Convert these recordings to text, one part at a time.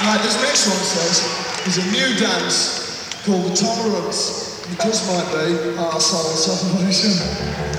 Right, this next one says, is a new dance called the Tolerance. It just might be our soul salvation.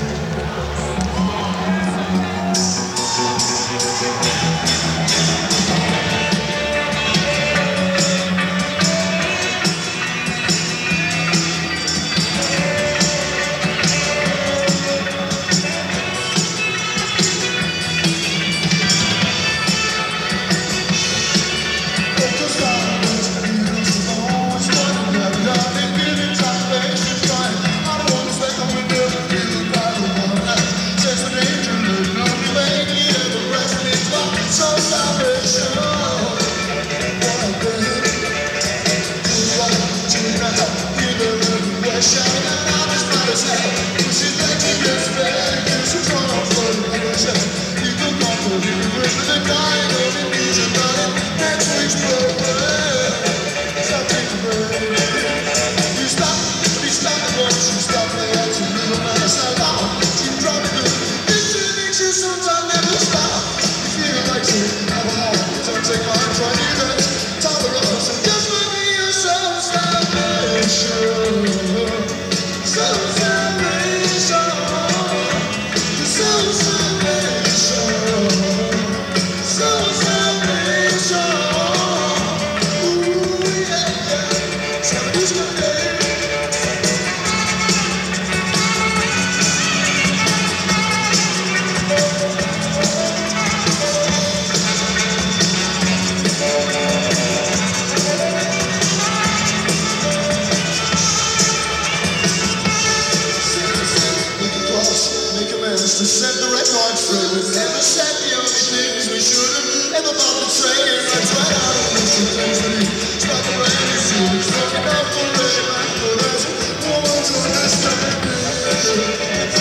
To set the record straight, we've never said the only things we should have ever bought the train. That's right out of this intensity. Stop the rain, you see it's talking about the rain like the rest. No one's understanding.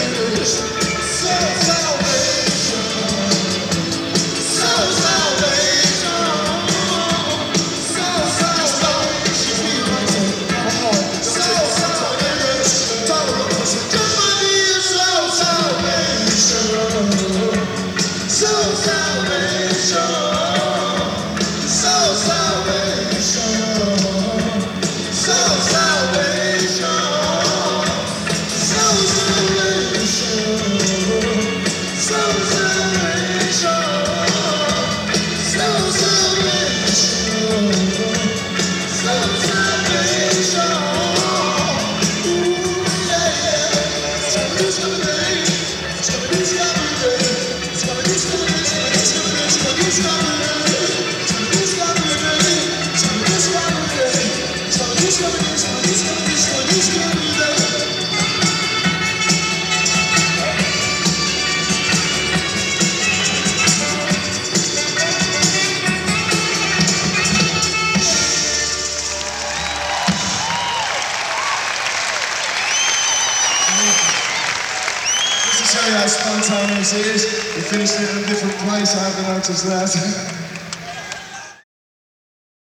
Self-salvation. Self-salvation. Self-salvation. Self-salvation. Tolerance. Just might be a self-salvation. Soul salvation, soul salvation, soul salvation, soul salvation, soul salvation, soul salvation, soul salvation. Ooh, yeah, yeah. It's gonna be, it's gonna be, it's gonna be, it's gonna be. Just to show you how spontaneous it is, we finished it in a different place, I haven't noticed that.